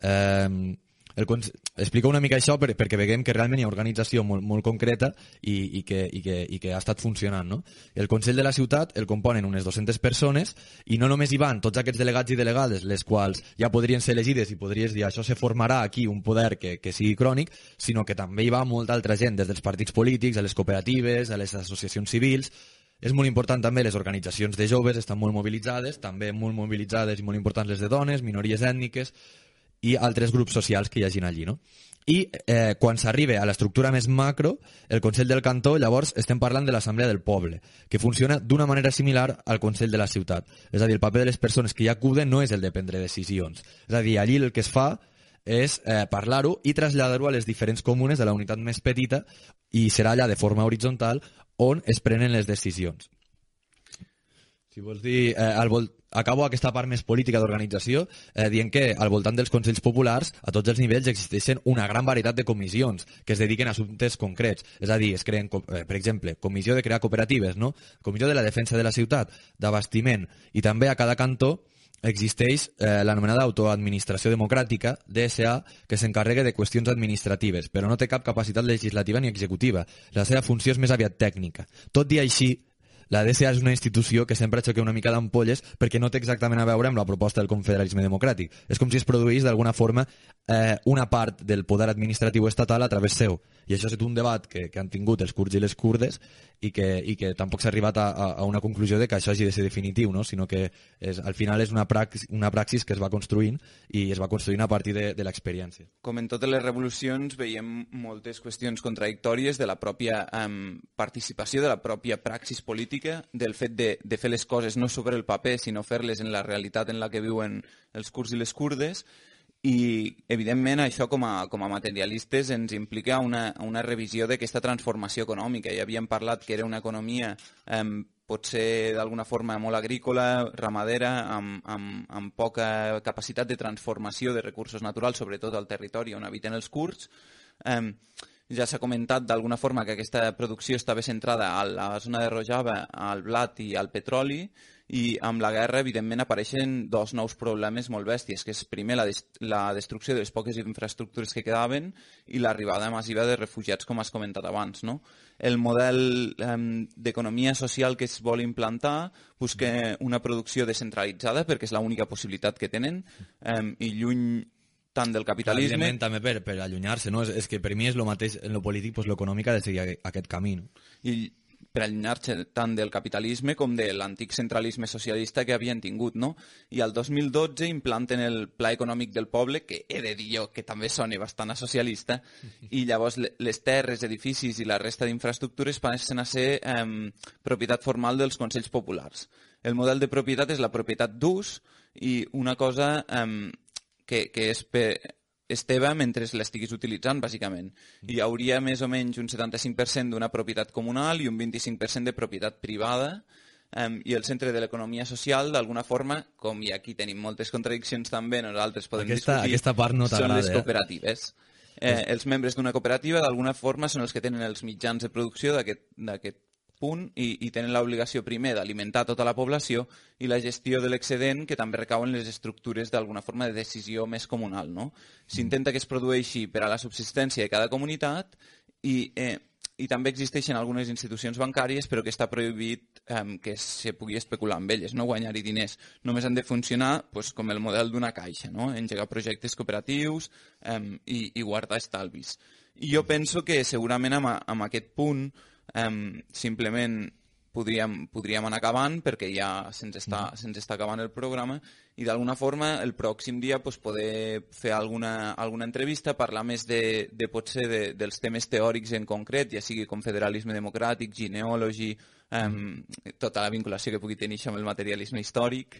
Explica una mica això perquè veiem que realment hi ha organització molt concreta i que ha estat funcionant, no? El Consell de la Ciutat el componen unes 200 persones i no només hi van tots aquests delegats i delegades, les quals ja podrien ser elegides i podries dir això se formarà aquí un poder que sigui crònic, sinó que també hi va molta altra gent, des dels partits polítics, a les cooperatives, a les associacions civils. És molt important també les organitzacions de joves, estan molt mobilitzades, també molt mobilitzades i molt importants les de dones, minories ètniques i altres grups socials que hi hagin allí, no? I quan s'arriba a l'estructura més macro, el Consell del Cantó, llavors estem parlant de l'Assemblea del Poble, que funciona d'una manera similar al Consell de la Ciutat. És a dir, el paper de les persones que hi acuden no és el de prendre decisions. És a dir, allí el que es fa és parlar-ho i traslladar-ho a les diferents comunes de la unitat més petita i serà allà de forma horitzontal on es prenen les decisions. Si vols dir, acabo aquesta part més política d'organització dient que al voltant dels Consells Populars a tots els nivells existeixen una gran varietat de comissions que es dediquen a assumptes concrets. És a dir, es creen, per exemple, comissió de crear cooperatives, no? Comissió de la defensa de la ciutat, d'abastiment, i també a cada cantó existeix l'anomenada autoadministració democràtica, DSA, que s'encarrega de qüestions administratives, però no té cap capacitat legislativa ni executiva. La seva funció és més aviat tècnica. Tot i així, la DSA és una institució que sempre xoca una mica d'ampolles perquè no té exactament a veure amb la proposta del confederalisme democràtic. És com si es produís d'alguna forma una part del poder administratiu estatal a través seu. I això és un debat que han tingut els kurds i les kurdes i que tampoc s'ha arribat a una conclusió de que això hagi de ser definitiu, no? Sinó que al final és una praxis que es va construint i es va construint a partir de l'experiència. Com en totes les revolucions veiem moltes qüestions contradictòries de la pròpia participació, de la pròpia praxis política, del fet de fer les coses no sobre el paper sinó fer-les en la realitat en la que viuen els kurds i les kurdes. I, evidentment, això com a materialistes ens implica una revisió d'aquesta transformació econòmica. Ja havíem parlat que era una economia potser d'alguna forma molt agrícola, ramadera, amb poca capacitat de transformació de recursos naturals, sobretot al territori on habiten els kurds. Ja s'ha comentat d'alguna forma que aquesta producció estava centrada a la zona de Rojava, al blat i al petroli, i amb la guerra, evidentment, apareixen dos nous problemes molt bèsties, que és, primer, la destrucció de les poques infraestructures que quedaven i l'arribada massiva de refugiats, com has comentat abans, no? El model d'economia social que es vol implantar busca una producció descentralitzada, perquè és l'única possibilitat que tenen, i lluny tant del capitalisme... Evidentment, també per allunyar-se, no? És que per mi és el mateix en lo polític, doncs l'econòmic ha de seguir aquest camí, no? I per allunyar-se tant del capitalisme com de l'antic centralisme socialista que havien tingut, no? I al 2012 implanten el Pla Econòmic del Poble, que he de dir jo que també sona bastant a socialista, i llavors les terres, edificis i la resta d'infraestructures passen a ser propietat formal dels Consells Populars. El model de propietat és la propietat d'ús i una cosa que és teva mentre l'estiguis utilitzant, bàsicament. Hi hauria més o menys un 75% d'una propietat comunal i un 25% de propietat privada, i el centre de l'economia social, d'alguna forma, com i aquí tenim moltes contradiccions també, nosaltres podem discutir, aquesta part no són les cooperatives. Els membres d'una cooperativa, d'alguna forma, són els que tenen els mitjans de producció d'aquest punt i tenen l'obligació primer d'alimentar tota la població i la gestió de l'excedent que també recau en les estructures d'alguna forma de decisió més comunal, no? S'intenta que es produeixi per a la subsistència de cada comunitat i també existeixen algunes institucions bancàries però que està prohibit que se pugui especular amb elles, no guanyar-hi diners. Només han de funcionar com el model d'una caixa, no? Engegar projectes cooperatius i guardar estalvis. I jo penso que segurament amb aquest punt simplement podríem anar acabant perquè ja se'ns està acabant el programa i d'alguna forma el pròxim dia poder fer alguna entrevista, parlar més potser dels temes teòrics en concret, ja sigui com federalisme democràtic, genealogy, tota la vinculació que pugui tenir això amb el materialisme històric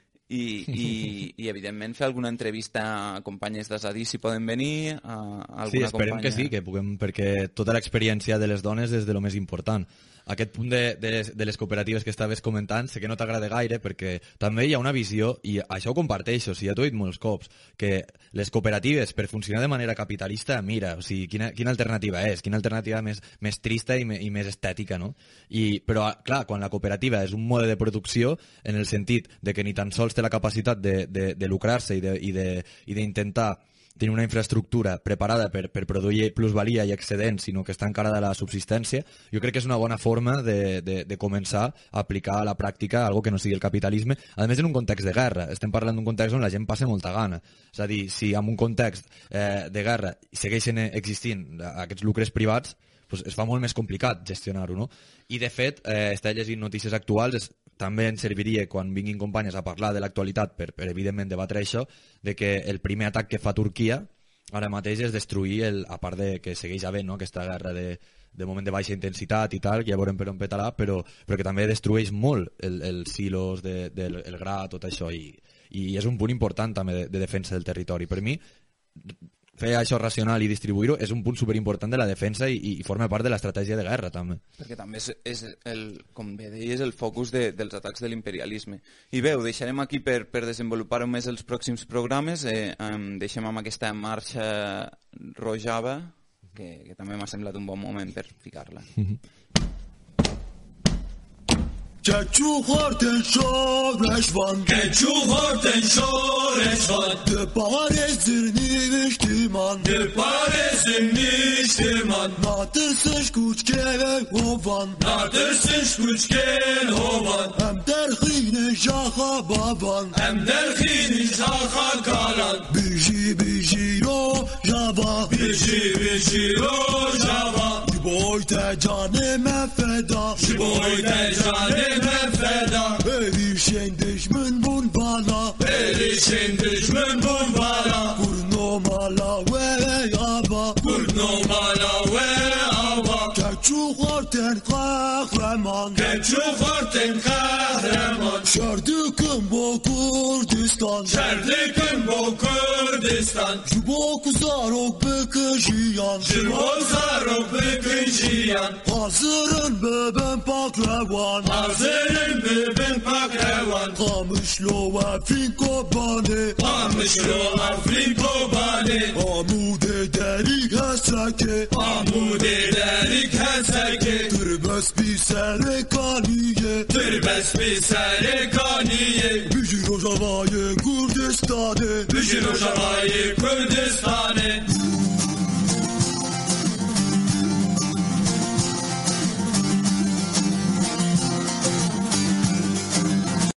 i evidentment fer alguna entrevista a companyes d'Azadí si poden venir, sí, esperem que sí, que puguem, perquè tota l'experiència de les dones és de lo més important. Aquest punt de les cooperatives que estaves comentant sé que no t'agrada gaire perquè també hi ha una visió, i això ho comparteixo, ja t'ho he dit molts cops, que les cooperatives per funcionar de manera capitalista, mira, o sigui, quina alternativa és? Quina alternativa més trista i més estètica, no? Però, clar, quan la cooperativa és un mode de producció en el sentit de que ni tan sols té la capacitat de lucrar-se i d'intentar tenir una infraestructura preparada per produir plusvalia i excedent, sinó que està encara de la subsistència, jo crec que és una bona forma de començar a aplicar a la pràctica algo que no sigui el capitalisme, a més en un context de guerra. Estem parlant d'un context on la gent passa molta gana. És a dir, si en un context de guerra segueixen existint aquests lucres privats, doncs es fa molt més complicat gestionar-ho, no? I de fet, estar llegint notícies actuals també ens serviria quan vinguin companyes a parlar de l'actualitat per evidentment debatre això, de que el primer atac que fa Turquia ara mateix és destruir, a part de que segueix havent aquesta guerra de moment de baixa intensitat i tal, que ja veurem per on petarà, però que també destrueix molt els silos del gra, tot això, i és un punt important també de defensa del territori. Per mi, fer això racional i distribuir-ho és un punt superimportant de la defensa i forma part de l'estratègia de guerra també. Perquè també és com bé deies, el focus dels atacs de l'imperialisme. I bé, ho deixarem aquí per desenvolupar-ho més els pròxims programes. Deixem amb aquesta marxa Rojava, que també m'ha semblat un bon moment per ficar-la. Keçuhorten şoreşvan Keçuhorten şoreşvan De Paris'in niştiman De Paris'in niştiman Natırsın şkuçkele hovan Natırsın şkuçkele hovan Hem derhine şaha baban Hem derhine şaha kalan Biji biji ro java Biji biji ro java boy de canime feda, şu boy de canime feda. Erişen düşmün bun bana, Erişin düşmün bun bana. Kurnomala ve yaba, Kurnumala ve ava. Keçuk arten kahraman, Keçuk arten kahraman. Şerdikim bu Kurdistan, Şerdikim bu Kürdistan. Jubok zarok bekişiyan, Jibok zarok bekişiyan. Hazırın beben pakrevan, Hazırın bebin pakrevan. Kamışlo ve finko bane, Kamışlo Afriko bane. Amude derik heseke, Amude derik heseke. Tırbes bir serekaniye, Tırbes bir serekaniye. Bücür o javayı Kurdistan'e, Bücür o javayı Kürdistan'e.